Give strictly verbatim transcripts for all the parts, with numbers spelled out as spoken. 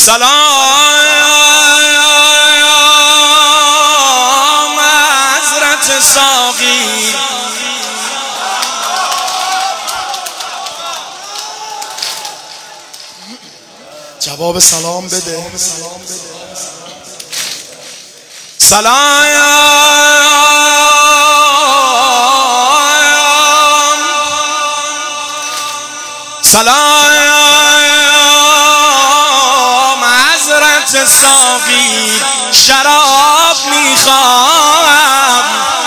سلام حضرت ساقی. جواب سلام بده. سلام سلام حضرت ساقی، شراب میخوام.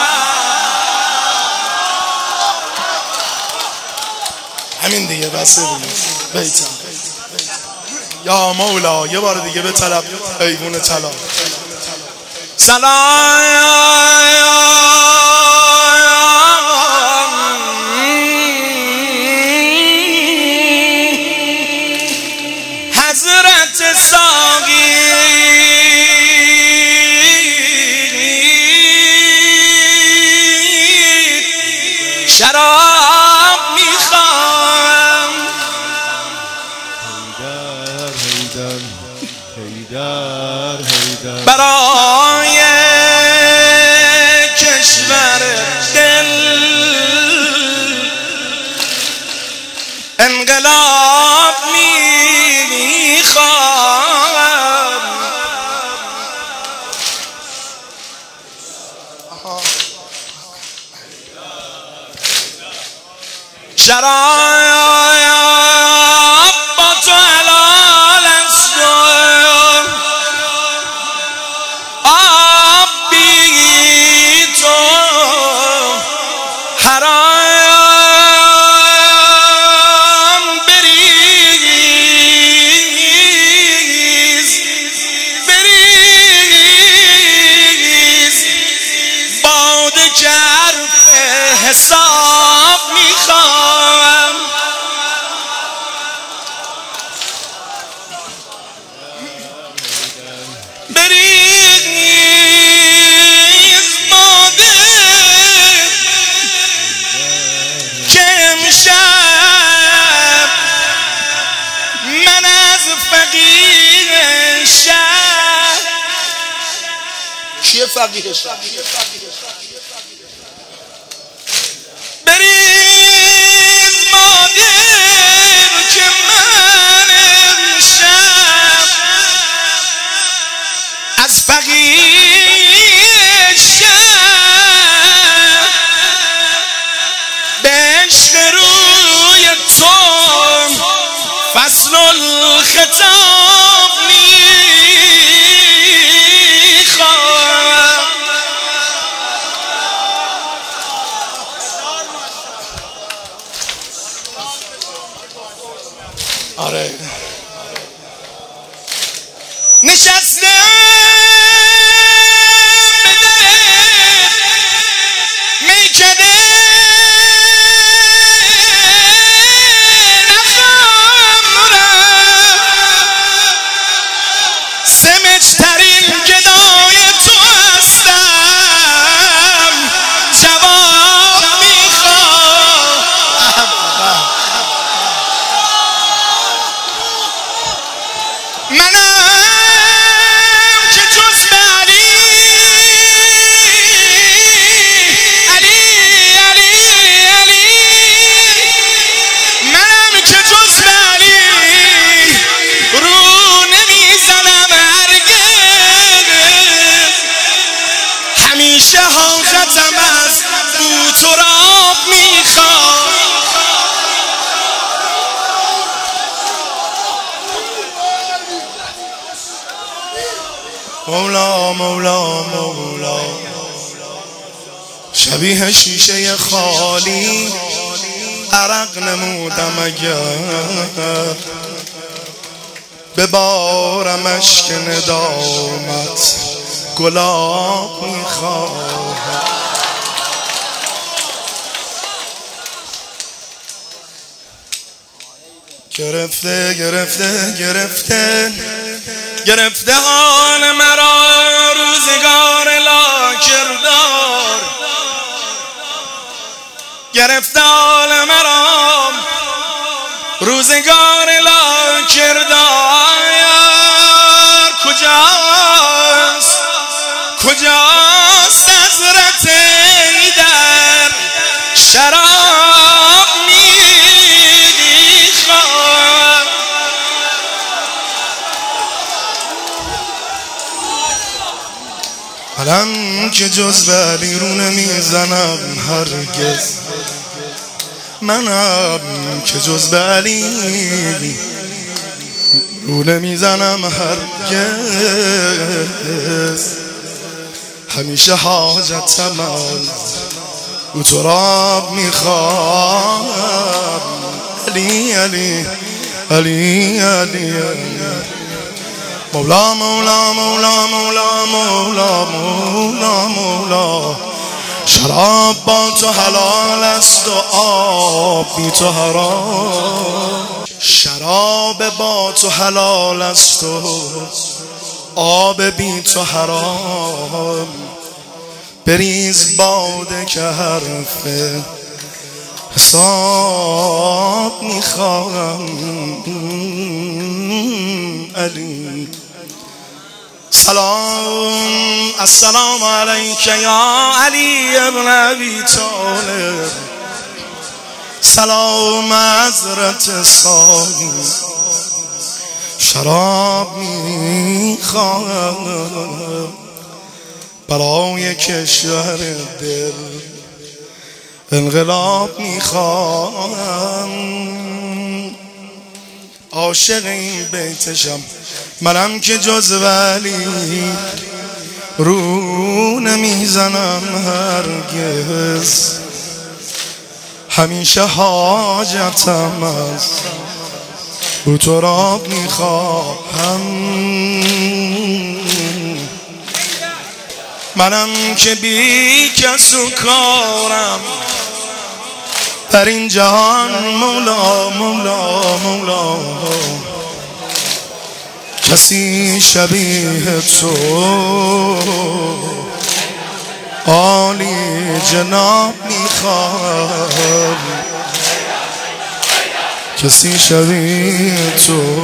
همین دیگه بسه دیگه. بیتم یا مولا یه بار دیگه به طلب ایوون طلا. سلام حضرت ساقی، شراب میخوام. حیدر حیدر حیدر برای کشور دل انقلاب میخوام. شراب با تو حلال است و آب بی تو حرام. بریز بریز باده که حرف حساب میخوام. بریز باده که امشب من از فقیر شهر. کیه فقیه شهر؟ بریز مادر که من امشب از فقیر شهر به عشق روی تو فصل الخطاب میخوام. آره نشسته به در میکده نخمرم، سمجترین گدای تو هستم، جواب میخوام. منم که جز به علی علی علی علی منم که جز به علی رو نمیزنم هرگز. همیشه حاجتم از بوت و راب میخوام. مولا مولا مولا شبیه شیشه خالی عرق نمودم اگر به بارم اشک ندامت گلاب میخواهم. گرفته گرفته گرفته گرفته حال مرا روزگار لاکردار، گرفته حال مرا روزگار لاکردار. منم که جز به علی رو نمیزنم هرگز، منم که جز به علی رو نمیزنم هرگز. همیشه حاجتم از او تو را میخوام، علی علی علی علی مولا مولا مولا مولا مولا مولا مولا. شراب با تو حلال است و آب بی تو حرام، شراب با تو حلال است و آب بی تو حرام. بریز باده که حرف حساب میخوام، علی. سلام السلام علیک یا علی ابن ابی طالب، سلام حضرت ثانی. شراب میخوام برای کشور دل، انقلاب میخوام. عاشق این بیتشم منم که جز ولی رو نمیزنم هرگز. همیشه حاجتم از او تو را میخواهم، منم که بی کس و کارم در این جهان. مولا مولا مولا کسی شبیه تو عالی جناب میخوام، کسی شبیه تو